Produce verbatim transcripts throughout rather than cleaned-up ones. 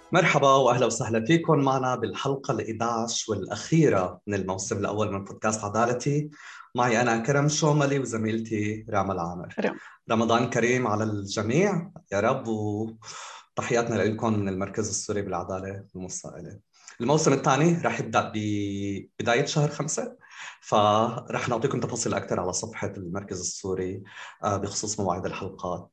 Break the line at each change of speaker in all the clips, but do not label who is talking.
مرحبا واهلا وسهلا فيكم معنا بالحلقه ال عشرة والاخيره من الموسم الاول من بودكاست عدالتي. معي انا كرم شوملي وزميلتي رام العامر.
رم.
رمضان كريم على الجميع يا رب، وتحياتنا لكم من المركز السوري بالعداله والمساءله. الموسم الثاني رح يبدا ببدايه شهر خمسة، فرح نعطيكم تفاصيل اكثر على صفحه المركز السوري آه، بخصوص مواعيد الحلقات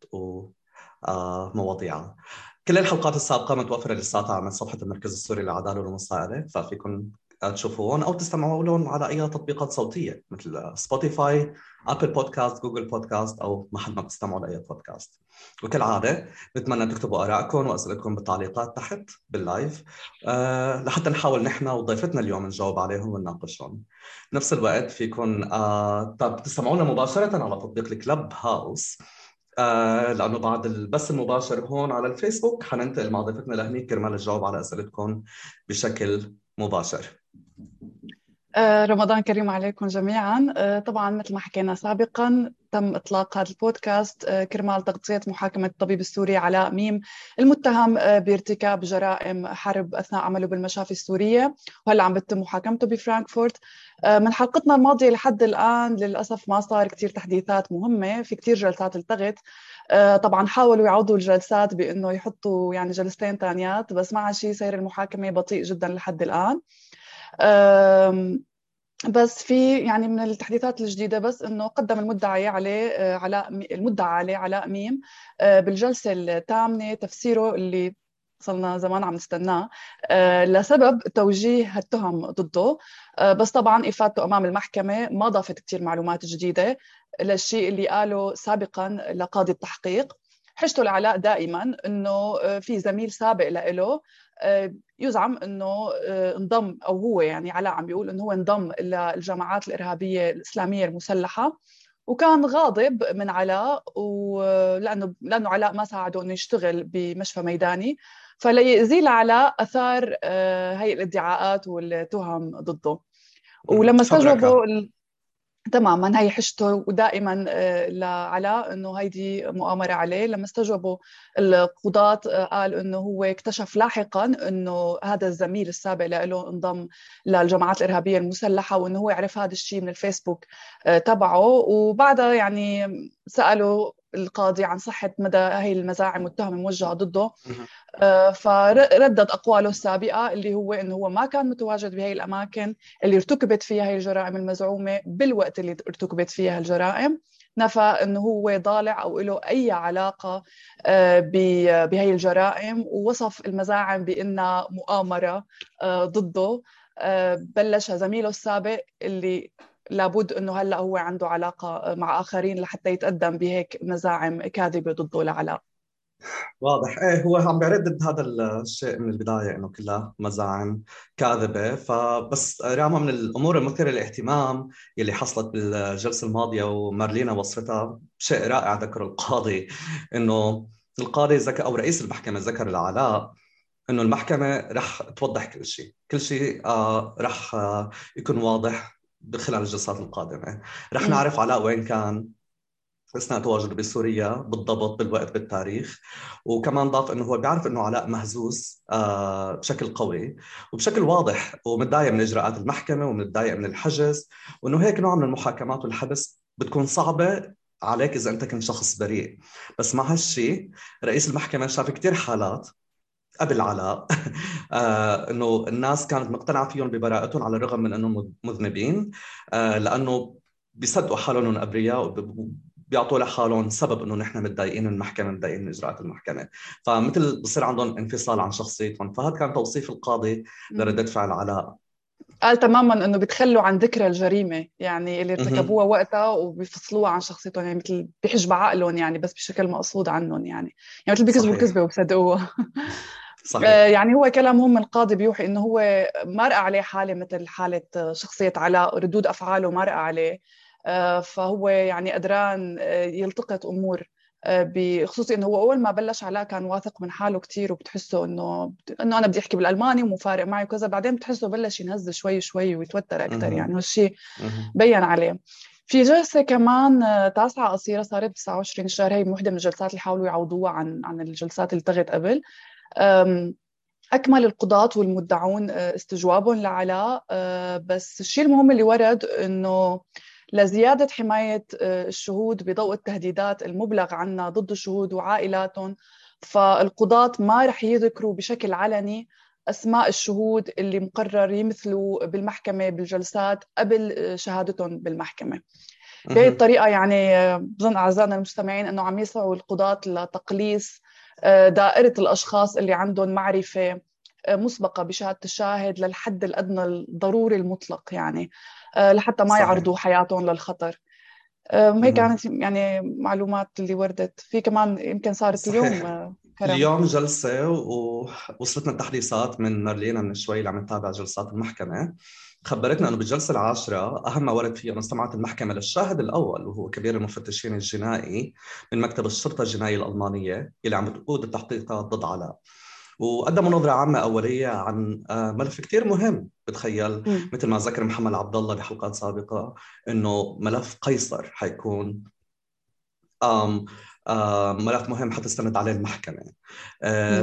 ومواضيعها. كل الحلقات السابقة متوفرة لساتها من صفحة المركز السوري للعدالة والمساءلة، ففيكم تشوفوهم أو تستمعوا لهم على أي تطبيقات صوتية مثل سبوتيفاي، أبل بودكاست، جوجل بودكاست، أو محل ما بتستمعوا لأي بودكاست. وكالعادة نتمنى تكتبوا آرائكم وأسئلتكم بالتعليقات تحت باللايف، أه لحتى نحاول نحن وضيفتنا اليوم نجاوب عليهم ونناقشهم. بنفس الوقت فيكم أه طب تستمعونا مباشرة على تطبيق الكلب هاوس، آه لأنه بعد البث المباشر هون على الفيسبوك حننتقل مع ضيفتنا لهنيك كرمال الجواب على أسئلتكم بشكل مباشر.
آه، رمضان كريم عليكم جميعا. آه، طبعا مثل ما حكينا سابقا تم إطلاق هذا البودكاست آه، كرمال تغطية محاكمة الطبيب السوري علاء ميم المتهم آه، بارتكاب جرائم حرب أثناء عمله بالمشافي السورية، وهلا عم بتم محاكمته بفرانكفورت. آه، من حلقتنا الماضية لحد الآن للأسف ما صار كتير تحديثات مهمة، في كتير جلسات التغت. آه، طبعا حاولوا يعوضوا الجلسات بأنه يحطوا يعني جلستين تانيات، بس مع شيء سير المحاكمة بطيء جدا لحد الآن. آم، بس في يعني من التحديثات الجديدة بس إنه قدم المدعي عليه آه، علاء مي- المدعى عليه علاء ميم آه، بالجلسة الثامنة تفسيره اللي صلنا زمان عم نستناه آه، لسبب توجيه التهم ضده. آه، بس طبعا إفادته أمام المحكمة ما ضافت كتير معلومات جديدة للشيء اللي قاله سابقا لقاضي التحقيق. حجته العلاء دائما إنه آه، في زميل سابق له آه، يزعم انه آه، انضم، او هو يعني علاء عم بيقول انه هو انضم للجماعات الارهابيه الاسلاميه المسلحه، وكان غاضب من علاء، ولانه لانه علاء ما ساعده انه يشتغل بمشفى ميداني، فليزيل علاء اثار آه، هي الادعاءات والتهم ضده.
مهم.
ولما
فبركة.
استجوبوا تماما هي حشته، ودائما آه، لعلاء انه هيدي مؤامره عليه. لما استجوبوا القضاة آه، قال انه هو اكتشف لاحقا انه هذا الزميل السابق له انضم للجماعات الارهابيه المسلحه، وانه هو عرف هذا الشيء من الفيسبوك آه، تبعه. وبعدها يعني سالوا القاضي عن صحه مدى هي المزاعم والتهم الموجهه ضده.
مهم.
آه، فردد أقواله السابقة اللي هو إنه هو ما كان متواجد بهي الأماكن اللي ارتكبت فيها هي الجرائم المزعومة بالوقت اللي ارتكبت فيها الجرائم. نفى إنه هو ضالع أو له أي علاقة آه، ب- بهي الجرائم، ووصف المزاعم بأنها مؤامرة آه، ضده. آه، بلش زميله السابق اللي لابد انه هلا هو عنده علاقه مع اخرين لحتى يتقدم بهيك مزاعم كاذبه ضده لعلاء.
واضح، ايه هو عم بيردد هذا الشيء من البداية انه كلها مزاعم كاذبة. فبس راما من الامور المثيرة للاهتمام يلي حصلت بالجلسة الماضية ومارلينا وصفتها شيء رائع ذكر القاضي، انه القاضي ذكر او رئيس المحكمة ذكر العلاء انه المحكمه رح توضح كل شيء، كل شيء آه رح آه يكون واضح خلال الجلسات القادمه. رح
امم.
نعرف علاء وين كان اثناء تواجده بسوريا بالضبط، بالوقت، بالتاريخ. وكمان ضاف انه هو بيعرف انه علاء مهزوز آه بشكل قوي وبشكل واضح، ومتضايق من اجراءات المحكمه ومتضايق من الحجز، وانه هيك نوع من المحاكمات والحبس بتكون صعبه عليك اذا انت كنت شخص بريء. بس مع هالشيء رئيس المحكمه شاف كثير حالات قبل علاء آه انه الناس كانت مقتنعه فيهم ببراءتهم على الرغم من انهم مذنبين، آه لانه بيصدقوا حالهم انهم ابرياء وبيعطوا لحالهم سبب انه نحن متضايقين من المحكمه، متضايقين من اجراءات المحكمه. فمثل بصير عندهم انفصال عن شخصيتهم. فهذا كان توصيف القاضي لردة فعل علاء.
قال تماما انه بتخلوا عن ذكرى الجريمه يعني اللي
مهم.
ارتكبوها وقتها، وبيفصلوها عن شخصيتهم، يعني مثل بحجب عقلهم يعني، بس بشكل مقصود عنهم يعني. يعني مثل بيكذبوا الكذبه
صحيح.
وبصدقوها.
صحيح.
آه، يعني هو كلامهم القاضي بيوحي انه هو مرق عليه حاله مثل حاله آه، شخصيه علاء، ردود افعاله مرق عليه. آه، فهو يعني قدران آه، يلتقط امور، آه، بخصوصي انه هو اول ما بلش علاء كان واثق من حاله كتير، وبتحسه انه انه انا بدي احكي بالالماني ومو فارق معي وكذا. بعدين بتحسه بلش ينهز شوي شوي ويتوتر اكثر،
مهم.
يعني هالشيء
مهم.
بين عليه. في جلسة كمان آه، تاسعة قصيرة صارت ب تسعة وعشرين الشهر، هي من وحدة من الجلسات اللي حاولوا يعوضوها عن عن الجلسات اللي التغت قبل. أكمل القضاة والمدعون استجوابهم لعلاء، بس الشيء المهم اللي ورد إنه لزيادة حماية الشهود بضوء التهديدات المبلغ عنها ضد الشهود وعائلاتهم، فالقضاة ما رح يذكروا بشكل علني أسماء الشهود اللي مقرر يمثلوا بالمحكمة بالجلسات قبل شهادتهم بالمحكمة. بهي الطريقة يعني بظن أعزائنا المستمعين أنه عم يسعوا القضاة لتقليص دائرة الأشخاص اللي عندهم معرفة مسبقة بشهادة الشاهد للحد الأدنى الضروري المطلق، يعني لحتى ما
صحيح.
يعرضوا حياتهم للخطر. هيك كانت يعني معلومات اللي وردت في كمان يمكن صارت اليوم.
صحيح.
كرم.
اليوم جلسة ووصلتنا التحديثات من مارلينا من شوي اللي عم نتابع جلسات المحكمة. خبرتنا أنه بالجلسة العاشرة أهم ما ورد فيها أنه استمعت المحكمة للشاهد الأول وهو كبير المفتشين الجنائي من مكتب الشرطة الجنائية الألمانية اللي عم بتقود التحقيقات ضد علاء، وقدموا نظرة عامة أولية عن ملف كتير مهم. بتخيل
م.
مثل ما ذكر محمد عبد الله بحلقات سابقة أنه ملف قيصر حيكون آم آم ملف مهم حتستند عليه المحكمة. آه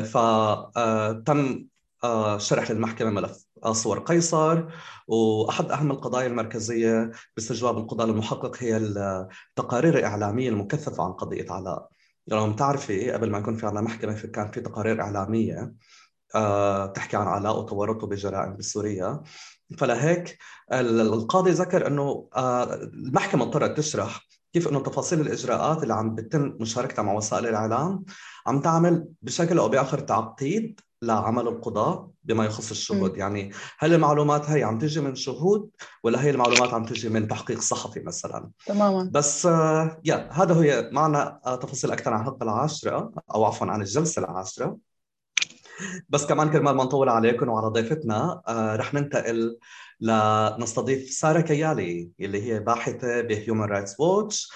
فتم آه شرح للمحكمة ملف آه صور قيصر، وأحد أهم القضايا المركزية باستجواب القضاء المحقق هي التقارير الإعلامية المكثفة عن قضية علاء. لو بتعرفي قبل ما يكون في عنا محكمة كان في تقارير إعلامية آه تحكي عن علاء وتورطه بجرائم بسوريا. فلهيك القاضي ذكر أنه آه المحكمة اضطرت تشرح كيف أنه تفاصيل الإجراءات اللي عم بتم مشاركتها مع وسائل الإعلام عم تعمل بشكل أو بآخر تعقيد لعمل القضاء بما يخص الشهود.
م.
يعني هل المعلومات هي عم تجي من شهود ولا هي المعلومات عم تجي من تحقيق صحفي مثلا؟
تماما.
بس آه يا هذا هو معنا آه تفاصيل أكثر عن الحلقة العاشرة أو عفوا عن الجلسة العاشرة. بس كمان كرمال ما نطول عليكم وعلى ضيفتنا آه رح ننتقل لنستضيف سارة كيالي اللي هي باحثة بهيومن رايتس ووتش،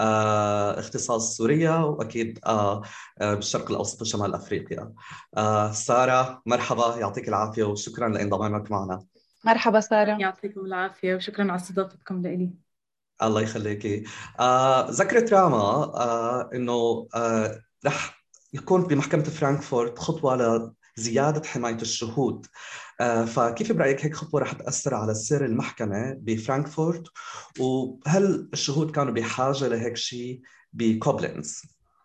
اختصاص سوريا وأكيد آه آه بالشرق الأوسط وشمال أفريقيا. آه سارة مرحبا، يعطيك العافية وشكرا لانضمامك معنا.
مرحبا سارة.
يعطيكم العافية وشكرا على استضافتكم لإلي.
الله يخليكي. آه ذكرت راما آه إنه آه رح يكون بمحكمة فرانكفورت خطوة لزيادة حماية الشهود. آه فكيف برأيك هيك خطوة رح تأثر على سير المحكمة بفرانكفورت، وهل الشهود كانوا بحاجة لهيك شيء بكوبلينز؟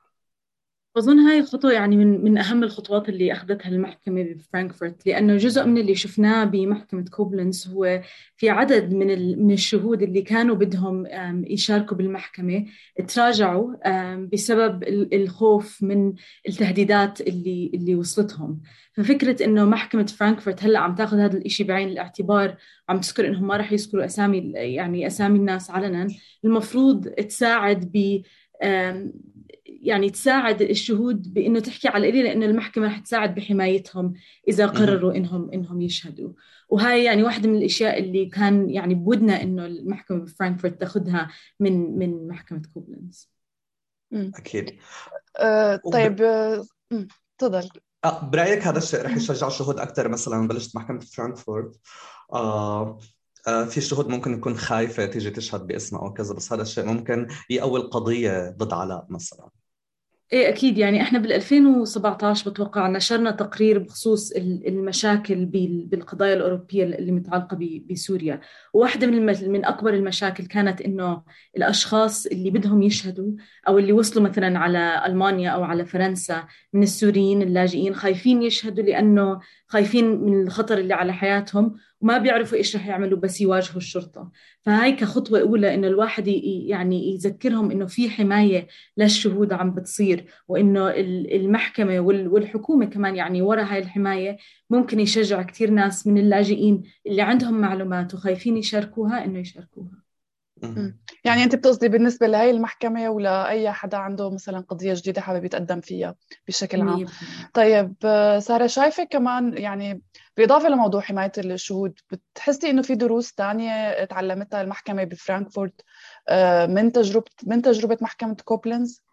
أظن هاي الخطوة يعني من من أهم الخطوات اللي أخذتها المحكمة بفرانكفورت، لأنه جزء من اللي شفناه بمحكمة كوبلنز هو في عدد من ال- من الشهود اللي كانوا بدهم آم، يشاركوا بالمحكمة تراجعوا آم، بسبب ال- الخوف من التهديدات اللي اللي وصلتهم. ففكرة إنه محكمة فرانكفورت هلأ عم تاخذ هذا الإشي بعين الاعتبار، عم تذكر إنهم ما راح يذكروا أسامي يعني أسامي الناس علنا، المفروض تساعد ب آم، يعني تساعد الشهود بانه تحكي على القليل، لانه المحكمه رح تساعد بحمايتهم اذا قرروا انهم انهم يشهدوا. وهاي يعني واحدة من الاشياء اللي كان يعني بودنا انه المحكمه بفرانكفورت تاخذها من من محكمه كوبلنز.
أكيد.
أه
وب...
طيب. أه تفضل.
آه برأيك هذا الشيء رح يشجع الشهود أكثر؟ مثلا بلشت محكمة فرانكفورت آه آه في شهود ممكن تكون خايفة تيجي تشهد باسمها أو كذا، بس هذا الشيء ممكن يقوي القضية ضد علاء مثلا.
ايه اكيد، يعني احنا بال ألفين وسبعطعش بتوقع نشرنا تقرير بخصوص ال- المشاكل بال- بالقضايا الاوروبيه اللي متعلقه ب- بسوريا. وواحده من الم- من اكبر المشاكل كانت انه الاشخاص اللي بدهم يشهدوا او اللي وصلوا مثلا على المانيا او على فرنسا من السوريين اللاجئين خايفين يشهدوا لانه خايفين من الخطر اللي على حياتهم، وما بيعرفوا ايش رح يعملوا بس يواجهوا الشرطه. فهاي كخطوه اولى انه الواحد ي- يعني يذكرهم انه في حمايه للشهود عم بتصير، وإنه ال- المحكمة وال- والحكومة كمان يعني ورا هاي الحماية ممكن يشجع كتير ناس من اللاجئين اللي عندهم معلومات وخايفين يشاركوها إنه يشاركوها.
مم. يعني أنت بتقصدي بالنسبة لهي المحكمة ولا أي حدا عنده مثلا قضية جديدة حابب يتقدم فيها بشكل عام؟
مية بالمية.
طيب آه، سارة، شايفة كمان يعني بالإضافة لموضوع حماية الشهود، بتحسي إنه في دروس تانية تعلمتها المحكمة بفرانكفورت آه، من تجربة من تجربة محكمة كوبلنز؟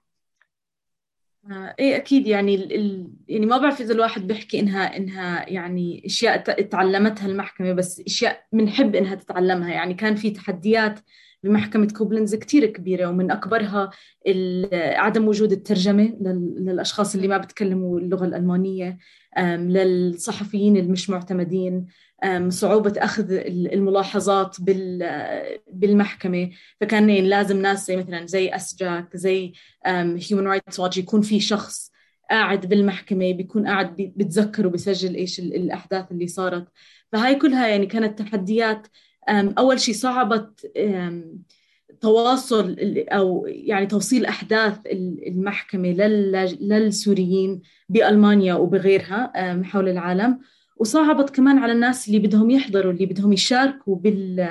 آه، ايه اكيد، يعني ال... ال- يعني ما بعرف اذا الواحد بيحكي انها انها يعني اشياء ت- تعلمتها المحكمه، بس اشياء بنحب انها تتعلمها. يعني كان في تحديات بمحكمة كوبلنز كتير كبيرة، ومن أكبرها عدم وجود الترجمة للأشخاص اللي ما بتكلموا اللغة الألمانية، للصحفيين المش معتمدين، صعوبة أخذ الملاحظات بالمحكمة. فكان لازم ناس زي مثلا زي أسجاك، زي Human Rights Watch، يكون في شخص قاعد بالمحكمة بيكون قاعد بيتذكر وبيسجل إيش الأحداث اللي صارت. فهاي كلها يعني كانت تحديات. أول شيء صعبت تواصل أو يعني توصيل أحداث المحكمة للسوريين بألمانيا وبغيرها حول العالم، وصعبت كمان على الناس اللي بدهم يحضروا، اللي بدهم يشاركوا بال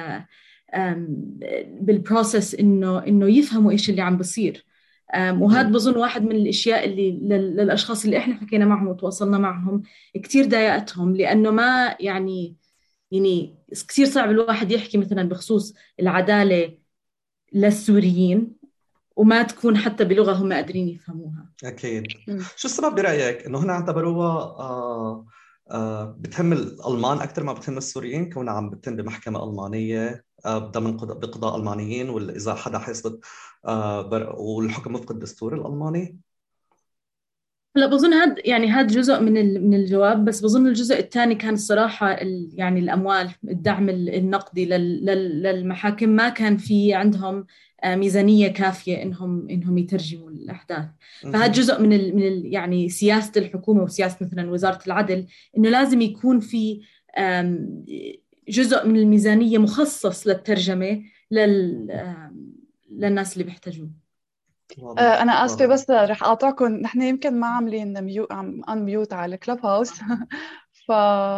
بالبروسس إنه إنه يفهموا إيش اللي عم بصير. وهذا بظن واحد من الأشياء اللي للأشخاص اللي إحنا حكينا معهم وتواصلنا معهم كتير ضايقتهم، لأنه ما يعني يعني كتير صعب الواحد يحكي مثلا بخصوص العدالة للسوريين وما تكون حتى بلغة هم قادرين يفهموها.
أكيد. شو السبب برأيك إنه هنا اعتبروها آه آه بتهم الألمان أكثر ما بتهم السوريين، كونها عم بتهم بمحكمة ألمانية آه ضمن بقضاء ألمانيين، ولا إذا حدا حسبت آه والحكم وفق الدستور الألماني؟
لا بظن هذا يعني هذا جزء من من الجواب، بس بظن الجزء الثاني كان الصراحة يعني الأموال، الدعم النقدي للمحاكم. ما كان في عندهم ميزانية كافية إنهم إنهم يترجموا الأحداث. فهذا جزء من ال من ال يعني سياسة الحكومة وسياسة مثلا وزارة العدل، إنه لازم يكون في جزء من الميزانية مخصص للترجمة لل للناس اللي بيحتاجوه.
أنا آسفة بس رح أقاطعكم، نحن يمكن ما عاملين ميو عم أنميوت على الكلاب هاوس ف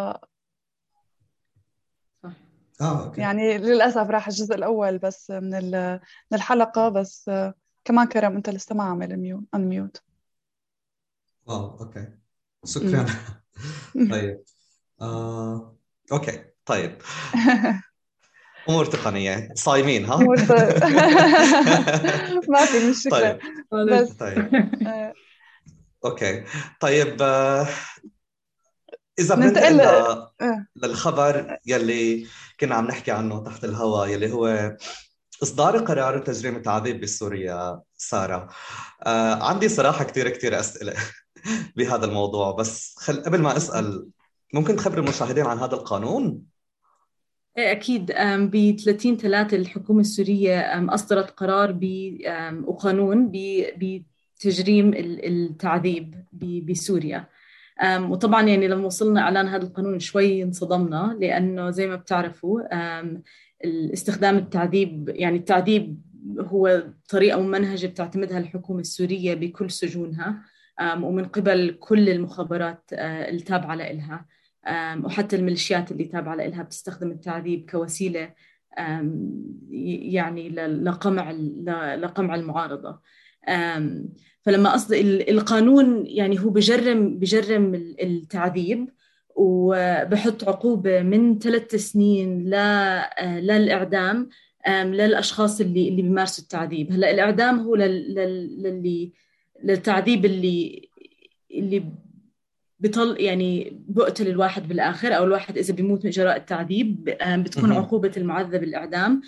آه، أوكي.
يعني للأسف راح الجزء الأول بس من من الحلقة، بس كمان كرم أنت لسه ما عامل ميوت أنميوت.
آه، أوكي، شكرا. طيب آه، أوكي طيب. أمور تقنية صايمين ها؟
أمور ط... ما في مشكلة.
طيب.
بس
طيب. أوكي طيب، آه، إذا
ننتقل
بننتقل
ل...
للخبر يلي كنا عم نحكي عنه تحت الهواء، يلي هو إصدار قرار تجريم التعذيب بسوريا. سارة، آه، عندي صراحة كتير كتير أسئلة بهذا الموضوع، بس خل... قبل ما أسأل ممكن تخبر المشاهدين عن هذا القانون؟
أكيد. ب ثلاثين ثلاثة الحكومة السورية أصدرت قرار ب وقانون بتجريم التعذيب بسوريا. وطبعا يعني لما وصلنا إعلان هذا القانون شوي انصدمنا، لأنه زي ما بتعرفوا استخدام التعذيب، يعني التعذيب هو طريقة ممنهجة بتعتمدها الحكومة السورية بكل سجونها ومن قبل كل المخابرات التابعة لها، وحتى الميليشيات اللي تابعة لها بتستخدم التعذيب كوسيلة يعني لقمع لقمع المعارضة. فلما أصدر القانون يعني هو بجرم بجرم التعذيب، وبحط عقوبة من ثلاث سنين للإعدام للأشخاص اللي اللي بيمارسوا التعذيب. هلا الإعدام هو للي للتعذيب اللي اللي بطل يعني بقتل الواحد بالآخر، أو الواحد إذا بيموت من جراء التعذيب بتكون عقوبة المعذب الإعدام،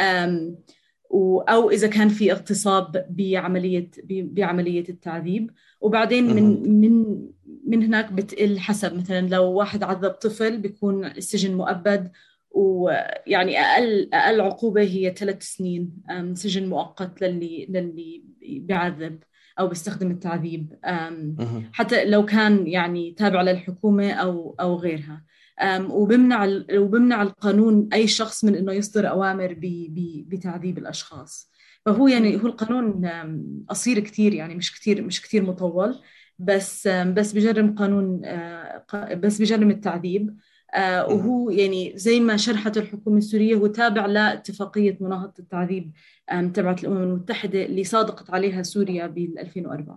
أو إذا كان في اغتصاب بعملية بعملية التعذيب. وبعدين من من من هناك بتقل حسب، مثلا لو واحد عذب طفل بيكون السجن مؤبد، ويعني أقل أقل عقوبة هي ثلاث سنين سجن مؤقت للي للي بيعذب أو بيستخدم التعذيب، حتى لو كان يعني تابع للحكومة أو أو غيرها. وبمنع وبمنع القانون أي شخص من إنه يصدر أوامر بتعذيب الأشخاص. فهو يعني هو القانون قصير كتير، يعني مش كتير مش كتير مطول، بس بس بجرم قانون بس بجرم التعذيب. وهو يعني زي ما شرحت الحكومة السورية هو تابع لاتفاقية مناهضة التعذيب تبعت الأمم المتحدة اللي صادقت عليها سوريا بال ألفين وأربعة.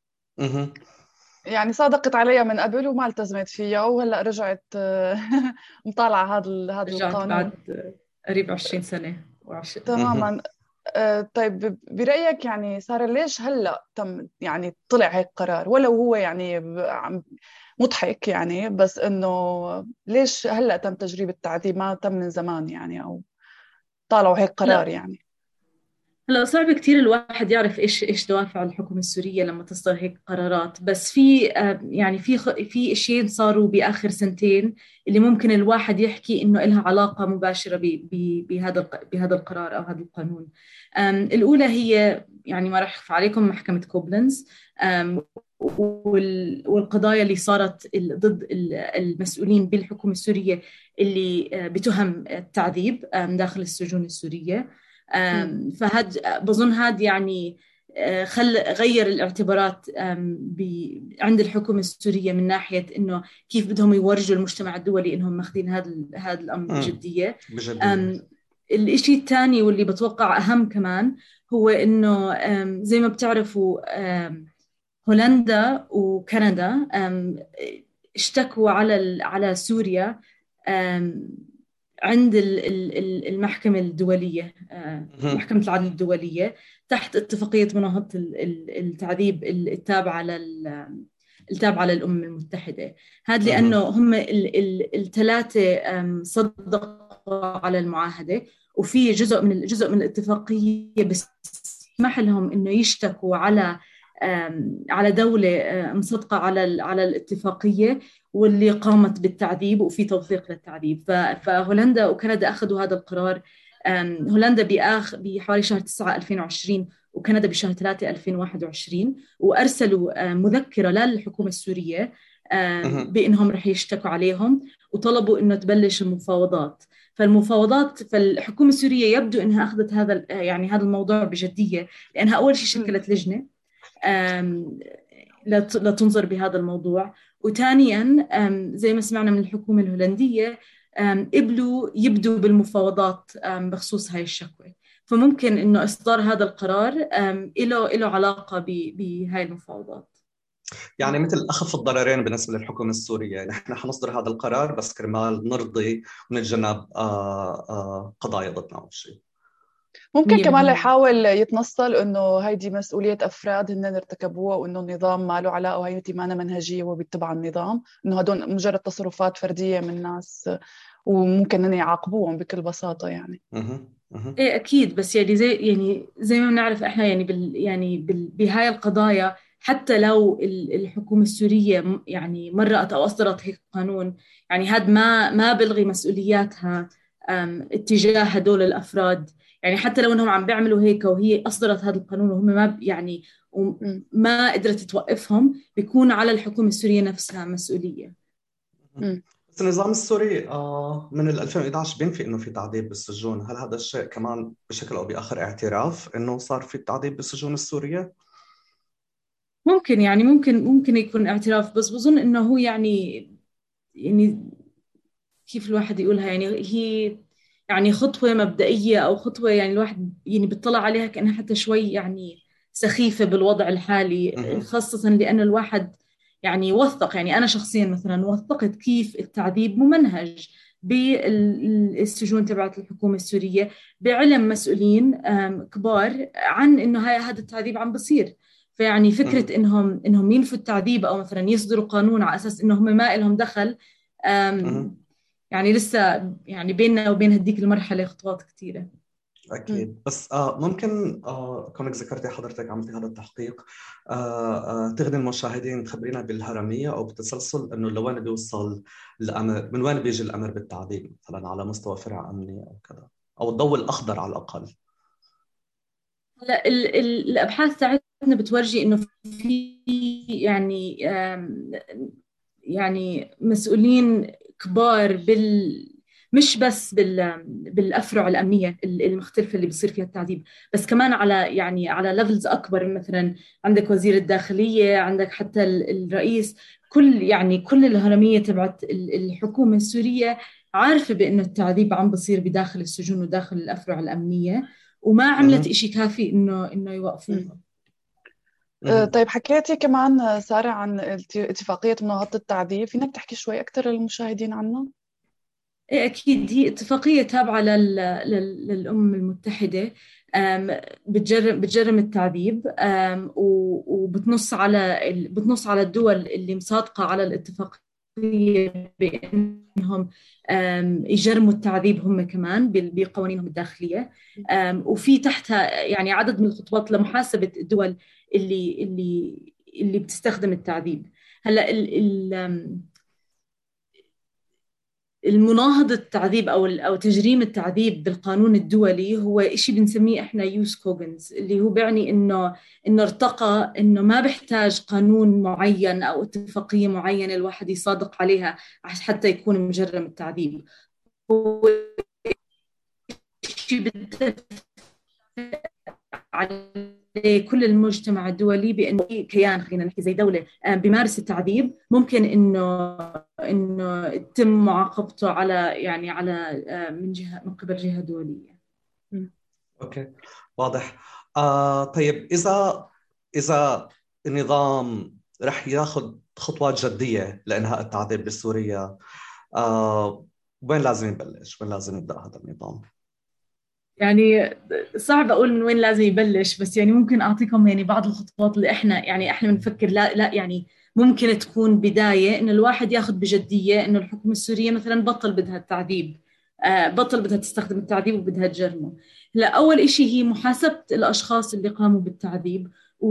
يعني صادقت عليها من قبل وما التزمت فيها، وهلا رجعت مطالعة هذا هذا القانون
بعد قريب عشرين سنة.
تماما. طيب برأيك يعني صار ليش هلا تم يعني طلع هيك قرار، ولو هو يعني مضحك يعني، بس انه ليش هلا تم تجريب التعذيب، ما تم من زمان يعني، او طالعوا هيك قرار؟ يعني
هلا صعب كتير الواحد يعرف ايش ايش دوافع الحكومة السورية لما تصدر هيك قرارات، بس في آه، يعني في خ- في اشياء صاروا باخر سنتين اللي ممكن الواحد يحكي انه لها علاقة مباشرة ب- ب- بهذا الق- بهذا القرار او هذا القانون. آم، الاولى هي يعني ما راح اخفى عليكم محكمة كوبلنز، آم، وال- والقضايا اللي صارت ال- ضد ال- المسؤولين بالحكومة السورية اللي آه، بتهم التعذيب آم، داخل السجون السورية.
مم.
آم، فهاد بظن هاد يعني آه، خل غير الاعتبارات آم، ب- عند الحكومة السورية من ناحية إنه كيف بدهم يورجوا المجتمع الدولي إنهم ماخذين هذا ال- هذا الأمر
امم
بجدية.
بجدية.
آم، الإشي الثاني واللي بتوقع أهم كمان هو إنه آم، زي ما بتعرفوا آم، هولندا وكندا آم، اشتكوا على ال- على سوريا آم، عند ال- ال- ال- المحكمة الدولية، آه،
مهم.
محكمة العدل الدولية، تحت اتفاقية مناهضة ال- ال- التعذيب التابعة لل التابعة للأمم المتحدة. هذا لأنه
مهم.
هم الثلاثة صدقوا على المعاهدة، وفي جزء من الجزء من الاتفاقية بيسمح لهم إنه يشتكوا على آم، على دولة آه، مصدقة على ال- على الاتفاقية واللي قامت بالتعذيب وفي توثيق للتعذيب. ف- فهولندا وكندا أخذوا هذا القرار. آم، هولندا بآخ بحوالي شهر تسعة ألفين وعشرين، وكندا بشهر ثلاثة ألفين وواحد وعشرين، وأرسلوا آم، مذكرة للحكومة السورية آم،
مهم.
بأنهم رح يشتكوا عليهم، وطلبوا أنه تبلش المفاوضات. فالمفاوضات فالحكومة السورية يبدو أنها أخذت هذا ال- يعني هذا الموضوع بجدية، لأنها أول شيء
مم.
شكلت لجنة آم، لت- لتنظر بهذا الموضوع. وثانيا آم، زي ما سمعنا من الحكومة الهولندية آم، قبلوا يبدوا بالمفاوضات آم، بخصوص هاي الشكوى. فممكن إنه إصدار هذا القرار آم، له له علاقة ب- بهاي المفاوضات.
يعني مثل أخف الضررين بالنسبة للحكومة السورية، نحن حنصدر هذا القرار بس كرمال نرضي ونتجنب آه آه قضايا ضدنا أو شيء.
ممكن كمان
مية بالمية.
يحاول يتنصل انه هيدي مسؤولية افراد هن ارتكبوها، وانه النظام ما له علاقة، وهيدي ما منهجية وبيتبع النظام، انه هدول مجرد تصرفات فردية من ناس وممكن ان يعاقبوهم بكل بساطة يعني.
مهم. مهم.
ايه اكيد، بس يعني زي يعني زي ما بنعرف احنا يعني بال يعني بال بهاي القضايا، حتى لو ال- الحكومة السورية م- يعني مرأت او اصدرت هيك قانون، يعني هذا ما ما بلغي مسؤولياتها أم، اتجاه هدول الافراد. يعني حتى لو انهم عم بيعملوا هيك وهي اصدرت هذا القانون وهم ما ب- يعني
مم.
ما قدرت توقفهم، بيكون على الحكومة السورية نفسها مسؤولية.
مهم. بس النظام السوري آه من ال ألفين وإحدى عشر بينفي إنه في تعذيب بالسجون، هل هذا الشيء كمان بشكل أو بآخر اعتراف إنه صار في تعذيب بالسجون السورية؟
ممكن يعني ممكن ممكن يكون اعتراف، بس بظن انه هو يعني يعني كيف الواحد يقولها، يعني هي يعني خطوة مبدئية أو خطوة يعني الواحد يعني بيطلع عليها كأنها حتى شوي يعني سخيفة بالوضع الحالي،
مهم.
خاصة لأنه الواحد يعني وثق، يعني أنا شخصيا مثلا وثقت كيف التعذيب ممنهج بالسجون تبعت الحكومة السورية، بعلم مسؤولين آم، كبار عن إنه هاي هذا التعذيب عم بصير. فيعني
مهم.
فكرة إنهم إنهم ينفوا التعذيب أو مثلا يصدروا قانون على أساس إنهم ما لهم دخل،
مهم.
يعني لسه يعني بيننا وبين هديك المرحلة خطوات كثيرة.
مم.
أكيد. بس آه ممكن آه كونك ذكرتي حضرتك عملتي هذا التحقيق، آه آه تغني المشاهدين تخبرينا بالهرمية أو بالتسلسل إنه لوين بيوصل الأمر، من وين بيجي الأمر بالتعذيب مثلا على مستوى فرع أمني أو كذا، أو الضوء الأخضر على الأقل.
لا ال ال الأبحاث تاعتنا بتورجي إنه في يعني آم، يعني مسؤولين كبار بال مش بس بال بالأفرع الأمنية المختلفة اللي بيصير فيها التعذيب، بس كمان على يعني على ليفلز أكبر. مثلا عندك وزير الداخلية، عندك حتى ال- الرئيس، كل يعني كل الهرمية تبعت ال- الحكومة السورية عارفة بأنه التعذيب عم بصير بداخل السجون وداخل الأفرع الأمنية، وما عملت
مهم.
إشي كافي إنه إنه
مم.
يوقفوها.
آه،
مهم.
طيب حكيتي كمان آه، سارة عن الت- اتفاقية مناهضة التعذيب، فينك تحكي شوي أكثر للمشاهدين عنها؟
إيه أكيد، هي اتفاقية تابعة لل... لل... للأمم المتحدة. أم، بتجرم بتجرم التعذيب، أم، و- وبتنص على ال... بتنص على الدول اللي مصادقة على الاتفاقية بأنهم يجرموا التعذيب هم كمان بقوانينهم الداخلية. وفي تحتها يعني عدد من الخطوات لمحاسبة الدول اللي اللي اللي بتستخدم التعذيب. هلا المناهضة التعذيب أو أو تجريم التعذيب بالقانون الدولي هو إشي بنسميه إحنا يوس كوغنز، اللي هو بيعني إنه إنه ارتقى، إنه ما بيحتاج قانون معين أو اتفاقية معينة الواحد يصادق عليها حتى يكون مجرم التعذيب. هو إشي بيتفق عليه كل المجتمع الدولي بأنه كيان، خلينا نحكي زي دولة بيمارس التعذيب، ممكن إنه إنه يتم معاقبته على يعني على من جهة من قبل جهة دولية.
أوكي، واضح. آه طيب، إذا إذا النظام رح ياخذ خطوات جدية لإنهاء التعذيب بسوريا، آه وين لازم يبلش؟ وين لازم يبدأ هذا النظام؟
يعني صعب أقول من وين لازم يبلش، بس يعني ممكن أعطيكم يعني بعض الخطوات اللي إحنا يعني إحنا بنفكر لا لا يعني ممكن تكون بداية إنه الواحد ياخذ بجدية إنه الحكومة السورية مثلا بطل بدها التعذيب، آه بطل بدها تستخدم التعذيب وبدها تجرمه. لا، أول إشي هي محاسبة الأشخاص اللي قاموا بالتعذيب،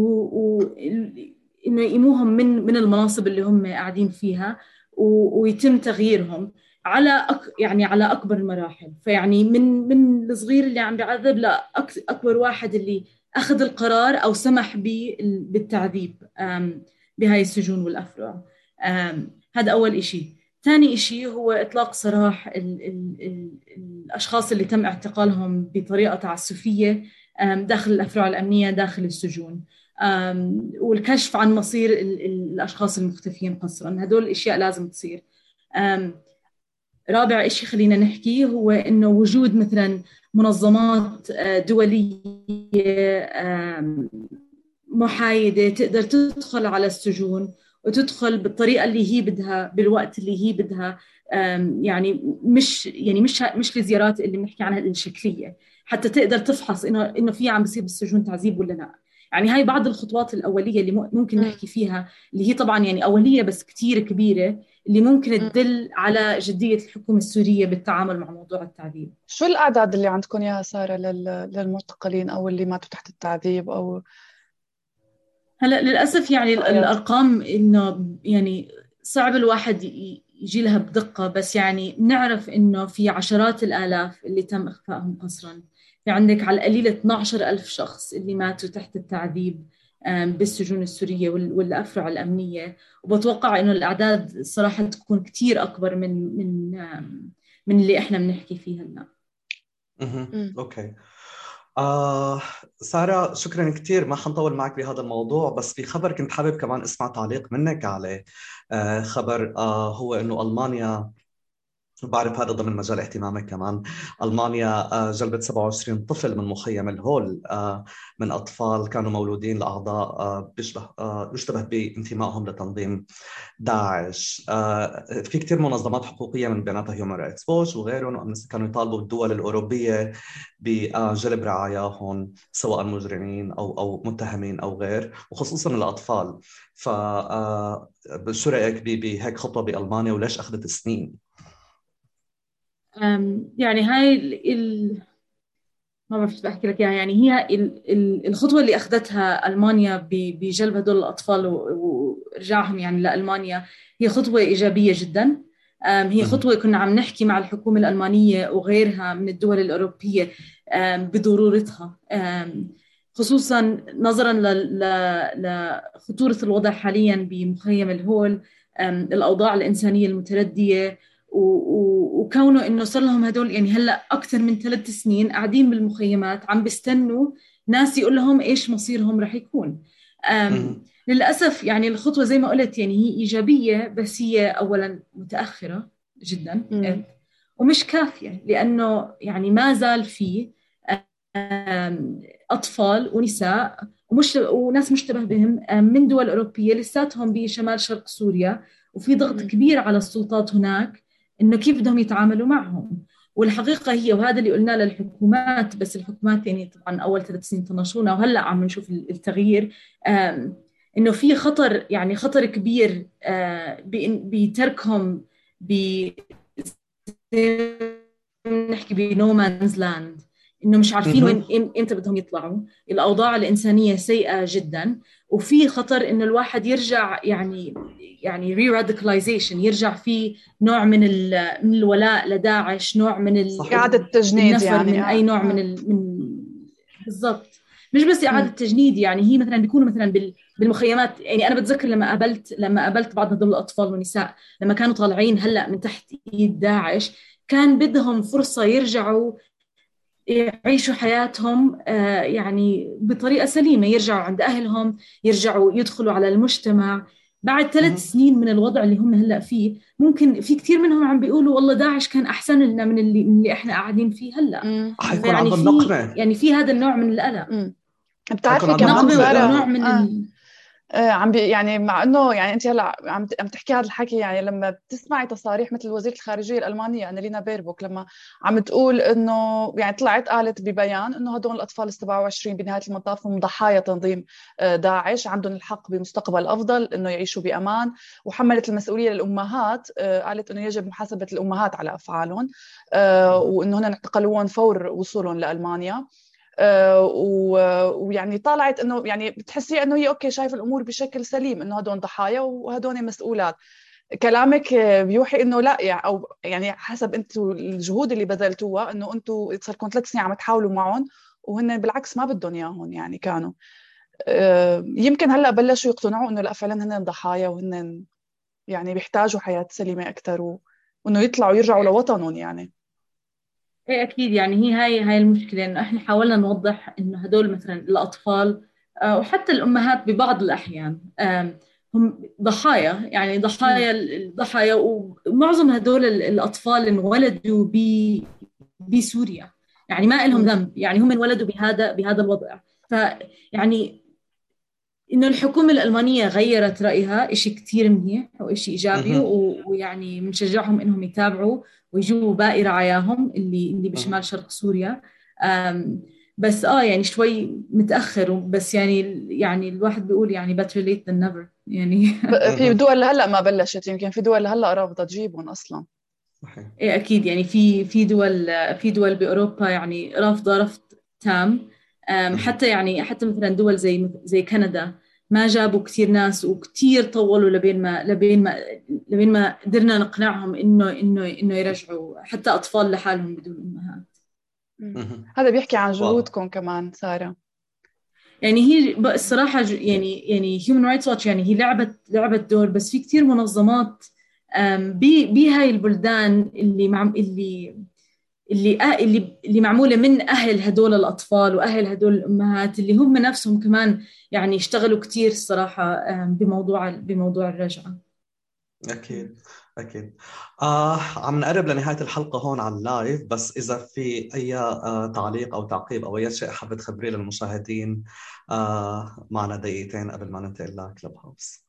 وإنه يقيموهم من من المناصب اللي هم قاعدين فيها، ويتم تغييرهم على أك يعني على أكبر المراحل. فيعني من من الصغير اللي عم بيعذب لأكبر واحد اللي أخذ القرار أو سمح بالتعذيب بهاي السجون والأفرع. هذا أول إشي. ثاني إشي هو إطلاق سراح ال ال ال الأشخاص اللي تم اعتقالهم بطريقة تعسفية داخل الأفرع الأمنية داخل السجون، والكشف عن مصير ال الأشخاص المختفيين قسرا. هدول الأشياء لازم تصير. رابع إشي خلينا نحكي هو إنه وجود مثلا منظمات دولية محايدة تقدر تدخل على السجون وتدخل بالطريقة اللي هي بدها بالوقت اللي هي بدها، يعني مش يعني مش مش الزيارات اللي بنحكي عنها الشكلية، حتى تقدر تفحص إنه إنه في عم بيصير بالسجون تعذيب ولا لا. يعني هاي بعض الخطوات الأولية اللي ممكن نحكي فيها، اللي هي طبعا يعني أولية بس كتير كبيرة، اللي ممكن تدل على جدية الحكومة السورية بالتعامل مع موضوع التعذيب.
شو الأعداد اللي عندكم يا سارة للمعتقلين أو اللي ماتوا تحت التعذيب؟ أو
هلا للأسف يعني الأرقام إنه يعني صعب الواحد يجي لها بدقة، بس يعني نعرف إنه في عشرات الآلاف اللي تم إخفائهم قسرا. في عندك على القليل اثني عشر ألف شخص اللي ماتوا تحت التعذيب بالسجون السورية والأفرع الأمنية، وبتوقع إنه الأعداد صراحة تكون كتير أكبر من من من اللي إحنا بنحكي فيه هلا.
أوكي. آه سارة، شكرا كثير. ما حنطول معك بهذا الموضوع، بس في خبر كنت حابب كمان اسمع تعليق منك عليه. آه خبر آه هو انه المانيا، وبعرف هذا ضمن مجال اهتمامك كمان، ألمانيا جلبت سبعة وعشرين طفل من مخيم الهول، من أطفال كانوا مولودين لأعضاء بيشبه يشتبه بانتمائهم لتنظيم داعش. في كتير منظمات حقوقية من بيناتها هيومن رايتس ووتش وغيرهم كانوا يطالبوا الدول الأوروبية بجلب رعاياهم، سواء مجرمين أو أو متهمين أو غير، وخصوصا الأطفال. فشو رأيك بهيك خطوة بألمانيا، وليش أخذت سنين؟
يعني هاي ال... ال... ما بعرف بحكي لك يعني هي ال... ال... الخطوة اللي أخذتها ألمانيا ب... بجلب هدول الأطفال و... ورجعهم يعني لألمانيا هي خطوة إيجابية جدا. هي خطوة كنا عم نحكي مع الحكومة الألمانية وغيرها من الدول الأوروبية بضرورتها، خصوصا نظرا ل... ل... لخطورة الوضع حاليا بمخيم الهول، الأوضاع الإنسانية المتردية، وكونه إنه صار لهم هدول يعني هلأ أكثر من ثلاث سنين قاعدين بالمخيمات عم بيستنوا ناس يقول لهم إيش مصيرهم رح يكون. للأسف يعني الخطوة زي ما قلت يعني هي إيجابية، بس هي أولاً متأخرة جداً ومش كافية، لأنه يعني ما زال في أطفال ونساء ومش وناس مشتبه بهم من دول أوروبية لساتهم بشمال شرق سوريا، وفي ضغط كبير على السلطات هناك إنه كيف بدهم يتعاملوا معهم. والحقيقة هي، وهذا اللي قلنا للحكومات، بس الحكومات يعني طبعا أول ثلاث سنين طنشونا وهلأ عم نشوف التغيير، إنه في خطر، يعني خطر كبير آه، بإن- بتركهم ب نحكي بنو مانز لاند، إنه مش عارفين وين
مهم.
إم- إمتى بدهم يطلعوا. الأوضاع الإنسانية سيئة جدا، وفي خطر إنه الواحد يرجع يعني يعني ري راديكاليزيشن، يرجع في نوع من ال- من الولاء لداعش، نوع من ال-
صحيح.
إعادة
ال-
تجنيد
النفر
يعني
من أي
آه.
نوع من
آه.
ال من بالضبط. مش بس إعادة
مم.
تجنيد، يعني هي مثلا بيكونوا مثلا بال بالمخيمات. يعني أنا بتذكر لما قابلت لما قابلت بعض هدول الأطفال والنساء لما كانوا طالعين هلأ من تحت إيد داعش، كان بدهم فرصة يرجعوا يعيشوا حياتهم آه، يعني بطريقة سليمة، يرجعوا عند أهلهم، يرجعوا يدخلوا على المجتمع. بعد ثلاث
مهم.
سنين من الوضع اللي هم هلأ فيه، ممكن في كثير منهم عم بيقولوا والله داعش كان أحسن لنا من اللي, من اللي إحنا قاعدين فيه هلأ.
مم. مم.
حيكون
فيعني
عندهم
في
نقمة.
يعني في هذا النوع من القلق،
مم.
حيكون
بتعرفي
عندهم
كمان
نقمة
نقمة
ونوع
سارة
من
آه.
ال...
آه، عم بي يعني مع انه يعني انت هلا عم ت- عم تحكي هذا الحكي، يعني لما بتسمعي تصاريح مثل وزيره الخارجيه الالمانيه انالينا بيربوك لما عم تقول انه يعني طلعت قالت ببيان انه هدول الاطفال ال سبعة وعشرين بنهايه المطاف هم ضحايا تنظيم آه، داعش، عندهم الحق بمستقبل افضل انه يعيشوا بامان، وحملت المسؤوليه للامهات. آه، قالت انه يجب محاسبه الامهات على افعالهم، آه، وانه هن اعتقلوهم فور وصولهم لالمانيا. آه، و- ويعني طالعت انه يعني بتحسي انه هي اوكي شايفه الامور بشكل سليم، انه هدول ضحايا وهدول مسؤولات. كلامك آه، بيوحي انه لا، يعني او يعني حسب انتم الجهود اللي بذلتوها، انه انتم صار لكم ثلاث سنين عم تحاولوا معهم وهن بالعكس ما بدهم اياهم، يعني كانوا آه، يمكن هلا بلشوا يقتنعوا انه لا فعلا هن ضحايا وهن يعني بيحتاجوا حياه سليمه اكثر، و... وانه يطلعوا يرجعوا لوطنهم يعني.
ايه اكيد. يعني هي هاي هاي المشكله، انه احنا حاولنا نوضح انه هدول مثلا الاطفال آه، وحتى الامهات ببعض الاحيان آم، هم ضحايا، يعني
مم.
ضحايا الضحايا. ومعظم هدول ال- الاطفال انولدوا ب بسوريا، يعني ما لهم
مم.
ذنب، يعني هم انولدوا بهذا بهذا الوضع. فيعني إنه الحكومة الألمانية غيرت رأيها إشي كتير منيح وإشي إيجابي،
مهم.
و- ويعني بنشجعهم إنهم يتابعوا ويجوا باقي رعاياهم اللي اللي
مهم.
بشمال شرق سوريا. أم بس آه يعني شوي متأخر، بس يعني يعني الواحد بيقول يعني better late than never يعني.
ب- في
مهم.
دول هلا ما بلشت، يمكن في دول هلا رافضه تجيبهم اصلا.
صحيح.
إيه أكيد. يعني في في دول في دول بأوروبا يعني رافضة رفض تام. أم،
مهم.
حتى يعني حتى مثلا دول زي زي كندا ما جابوا كثير ناس، وكثير طولوا لبين ما لبين ما لبين ما قدرنا نقنعهم إنه إنه إنه يرجعوا حتى أطفال لحالهم بدون أمهات.
مم.
مهم.
هذا بيحكي عن
واضح.
جهودكم كمان سارة.
يعني هي ب- الصراحة ج- يعني يعني Human Rights Watch يعني هي لعبت لعبت دور، بس في كثير منظمات أم، ب- بهاي البلدان اللي مع اللي اللي أه اللي اللي معموله من اهل هدول الاطفال واهل هدول الامهات، اللي هم نفسهم كمان يعني اشتغلوا كتير الصراحه آم، بموضوع بموضوع الرجعه.
أكيد. أكيد. آه عم نقرب لنهاية الحلقة هون على اللايف، بس إذا في أي آه تعليق أو تعقيب أو أي شيء حابة تخبريه للمشاهدين، آه معنا دقيقتين قبل ما ننتقل لكلب هاوس.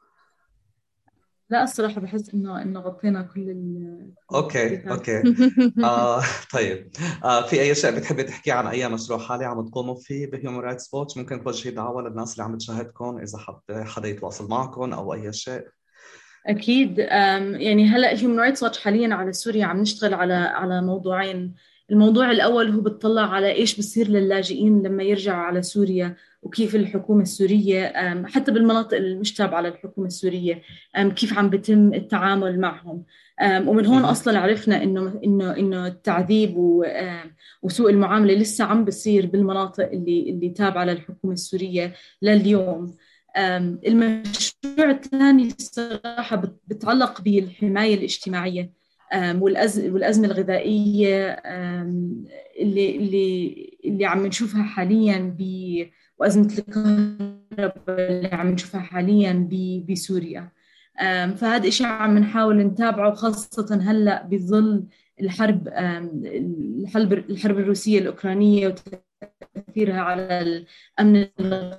لا الصراحه بحس انه انه غطينا كل ال- كل
أوكي.
التوبيكات.
أوكي. آه طيب. آه في أي شيء بتحبي تحكي عن أي مشروع حالي عم تقوموا فيه بهيومن رايتس ووتش؟ ممكن توجهي دعوة للناس اللي عم تشاهدكم إذا حب حدا يتواصل معكم أو أي شيء.
أكيد. أم، يعني هلأ Human Rights Watch حاليا على سوريا عم نشتغل على على موضوعين. الموضوع الأول هو بتطلع على إيش بصير للاجئين لما يرجعوا على سوريا، وكيف الحكومة السورية أم، حتى بالمناطق اللي مش تابعة للحكومة السورية أم، كيف عم بيتم التعامل معهم. أم، ومن هون
مهم.
أصلا عرفنا إنه إنه إنه التعذيب و- أم، وسوء المعاملة لسه عم بصير بالمناطق اللي اللي تابعة للحكومة السورية لليوم. أم، المشروع الثاني الصراحة بت- بتعلق بالحماية الاجتماعية أم، والأز- والأزمة الغذائية أم، اللي اللي اللي عم نشوفها حاليا ب وأزمة الكهرباء اللي عم نشوفها حاليا ب- بسوريا. أم، فهذا إشي عم نحاول نتابعه، خاصة هلأ بظل الحرب أم، الحرب الحرب الروسية الأوكرانية تأثيرها على الأمن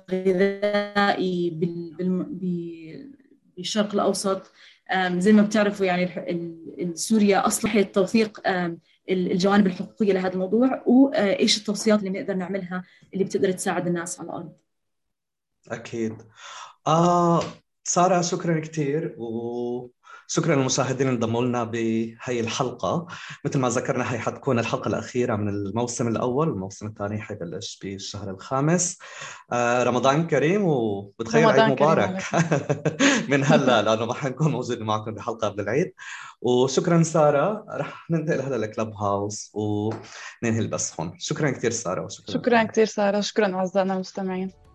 الغذائي بال- بال- ب- بالشرق الأوسط. آم، زي ما بتعرفوا يعني الح- ال- سوريا أصلحت توثيق آم، ال- الجوانب الحقوقية لهذا الموضوع، وإيش التوصيات اللي بنقدر نعملها اللي بتقدر تساعد الناس على الأرض.
أكيد. آه سارة، شكرا كتير، وشكرا للمشاهدين اللي انضموا لنا بهي الحلقة. مثل ما ذكرنا، هي حتكون الحلقة الأخيرة من الموسم الأول، والموسم الثاني حيبلش بالشهر الخامس. آه رمضان كريم، وبتخيل عيد
رمضان كريم
مبارك
عليكم.
من هلا، لأنه ما حنكون موجودين معكم بحلقة قبل العيد. وشكرا سارة. رح ننتقل هلا لكلب هاوس وننهي البث هون. شكرا كتير سارة، وشكرا
شكرا
لكم.
كثير سارة، شكرا أعزائنا المستمعين.